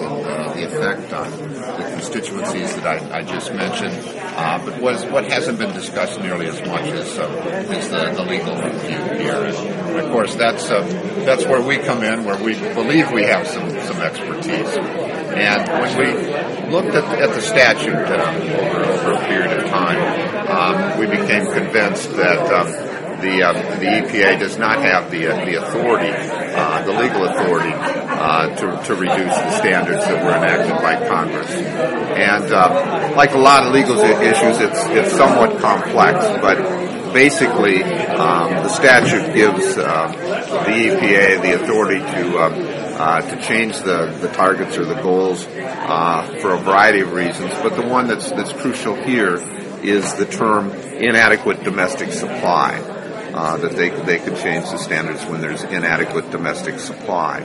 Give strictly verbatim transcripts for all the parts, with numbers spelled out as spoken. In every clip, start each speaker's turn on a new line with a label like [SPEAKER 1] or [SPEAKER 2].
[SPEAKER 1] the, uh, the effect on the constituencies that I, I just mentioned. Uh, but was, what hasn't been discussed nearly as much is, uh, is the, the legal review here. And of course, that's uh, that's where we come in, where we believe we have some, some expertise. And when we looked at, at the statute uh, over, over a period of time, um, we became convinced that um, the um, the E P A does not have the uh, the authority, uh, the legal authority, uh, to to reduce the standards that were enacted by Congress. And uh, like a lot of legal issues, it's it's somewhat complex, but basically um, the statute gives uh, the E P A the authority to um, uh, to change the, the targets or the goals uh, for a variety of reasons. But the one that's that's crucial here is the term inadequate domestic supply. Uh, that they they could change the standards when there's inadequate domestic supply.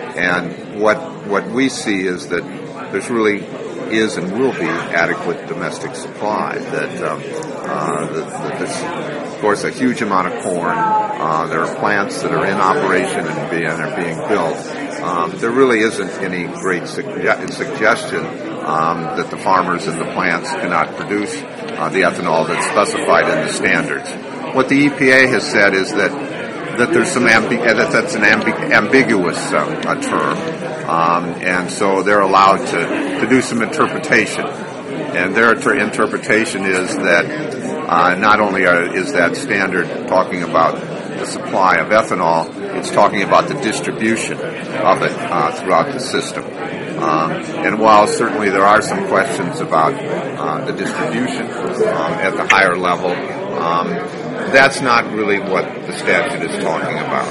[SPEAKER 1] And what what we see is that there's really is and will be adequate domestic supply. That, um, uh, that, that there's, of course, a huge amount of corn. Uh, there are plants that are in operation and, be, and are being built. Um, there really isn't any great suge- suggestion um, that the farmers and the plants cannot produce uh, the ethanol that's specified in the standards. What the E P A has said is that that there's some ambi- that that's an ambi- ambiguous uh, a term, um, and so they're allowed to, to do some interpretation. And their ter- interpretation is that uh, not only are, is that standard talking about the supply of ethanol, it's talking about the distribution of it uh, throughout the system. Um, and while certainly there are some questions about uh, the distribution um, at the higher level, um, that's not really what the statute is talking about.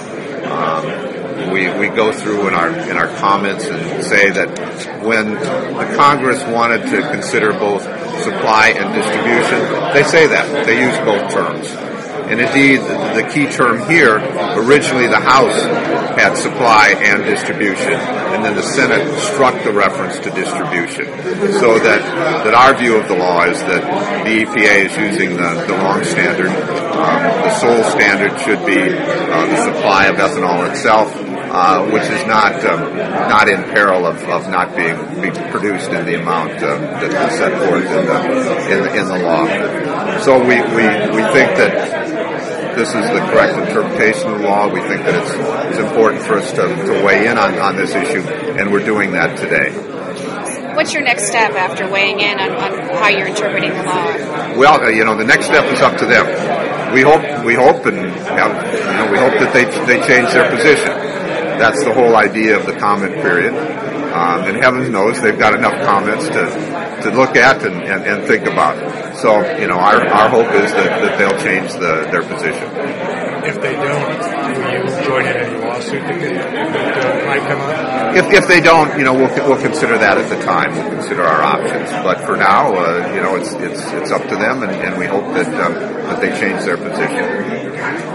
[SPEAKER 1] Um, we we go through in our in our comments and say that when the Congress wanted to consider both supply and distribution, they say that they use both terms. And indeed, the, the key term here, originally the House had supply and distribution, and then the Senate struck the reference to distribution. So that, that our view of the law is that the E P A is using the, the wrong standard. Um, the sole standard should be uh, the supply of ethanol itself, uh, which is not um, not in peril of, of not being, being produced in the amount um, that is set forth in the, in the, in the law. So we, we, we think that this is the correct interpretation of the law. We think that it's, it's important for us to, to weigh in on, on this issue, and we're doing that today.
[SPEAKER 2] What's your next step after weighing in on, on how you're interpreting the law?
[SPEAKER 1] Well, uh, you know, the next step is up to them. We hope, we hope, and have, you know, we hope that they they change their position. That's the whole idea of the comment period. Um, and heaven knows they've got enough comments to to look at and, and, and think about. So, you know, our our hope is that, that they'll change the, their position.
[SPEAKER 3] If they don't, will you join in any lawsuit that, could, that uh, might come up?
[SPEAKER 1] If if they don't, you know, we'll we'll consider that at the time. We'll consider our options. But for now, uh, you know, it's it's it's up to them, and, and we hope that um, that they change their position.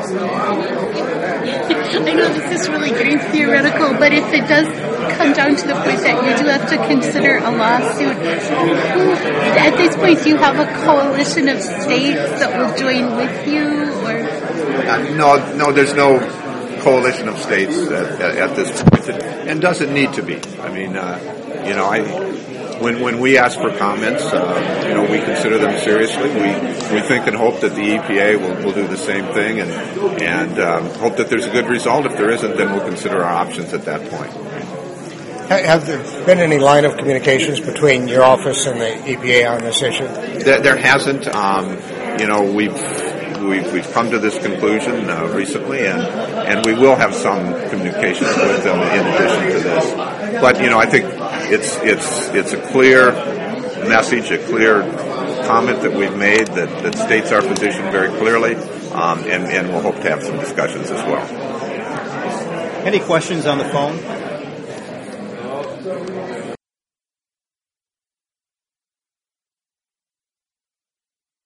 [SPEAKER 4] I know this is really getting theoretical, but if it does come down to the point that you do have to consider a lawsuit, who, at this point, do you have a coalition of states that will join with you? Or
[SPEAKER 1] uh, no, no, there's no coalition of states at, at, at this point, and doesn't need to be. I mean, uh, you know, I. When when we ask for comments, uh, you know, we consider them seriously. We we think and hope that the E P A will, will do the same thing, and and um, hope that there's a good result. If there isn't, then we'll consider our options at that point.
[SPEAKER 5] Have there been any line of communications between your office and the E P A on this issue?
[SPEAKER 1] There, there hasn't. Um, you know, we've. We've, we've come to this conclusion uh, recently, and, and we will have some communications with them in addition to this. But, you know, I think it's it's it's a clear message, a clear comment that we've made that, that states our position very clearly, um, and, and we'll hope to have some discussions as well.
[SPEAKER 6] Any questions on the phone?